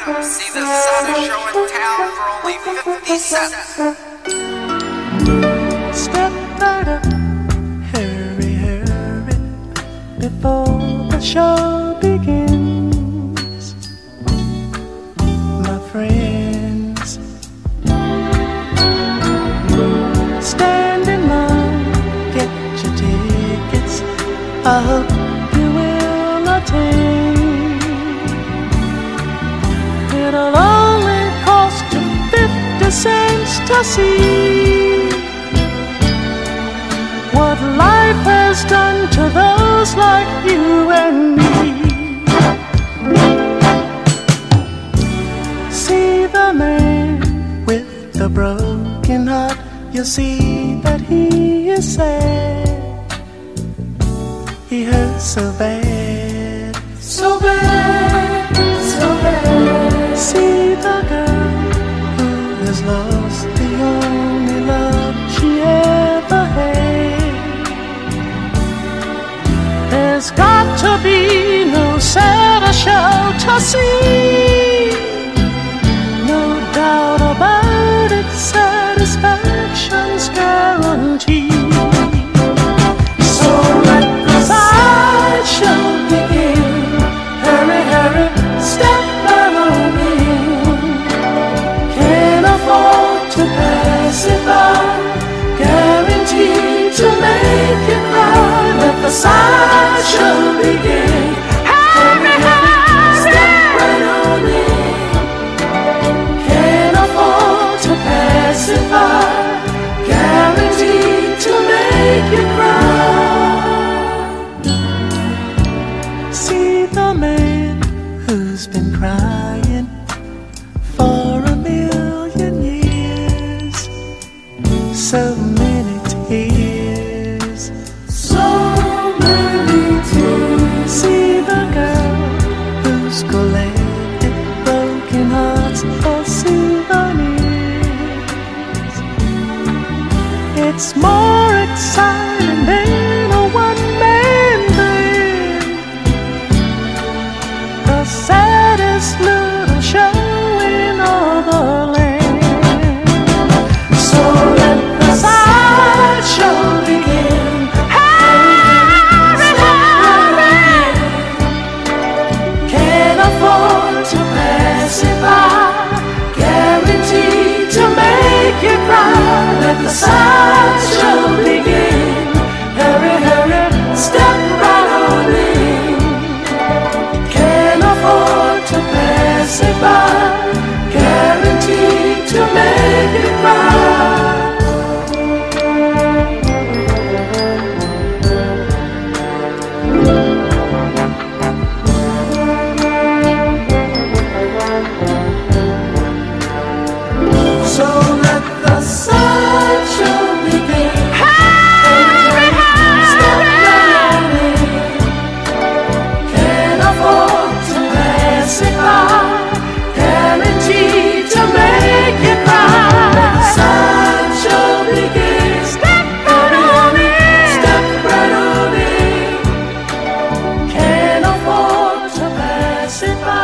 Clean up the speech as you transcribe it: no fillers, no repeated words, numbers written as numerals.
item. See the saddest show in town for only 50 cents. Step right up, hurry, hurry, before the show begins. My friends, stand in line, get your tickets. I hope you will attend. It'll only cost you 50 cents to see what life has done to those like you and me. See the man with the broken heart, you'll see that he is sad. He hurts so bad, so bad, so bad. See the girl who has lost the only love she ever had. There's got to be no sadder show to see. No doubt about it, satisfaction's guaranteed. So let the sideshow begin. Hurry, hurry, step right on in. Can't afford to pass it by. Guaranteed to make you cry. Let the sideshow begin. Hurry, hurry, step right on in. Can't afford to pass it by. Guaranteed to make you cry. See the man who's been crying for a million years. So many tears, so many tears. See the girl who's collected broken hearts for souvenirs. It's more exciting than a one-man band. The saddest little show in all the land. So let the sideshow begin. Hurry, hurry. Can't afford to pass it by. Guaranteed to make you cry. Let the sideshow begin. Hurry, hurry, step right on in. Can't afford to pass it by. Guaranteed to make you cry. So let the sideshow begin. Hurry, hurry, step right on in. Can't afford to pass it by. Guaranteed to make you cry. Let the sideshow begin. Step right on in. Step right on in. Can't afford to pass it by.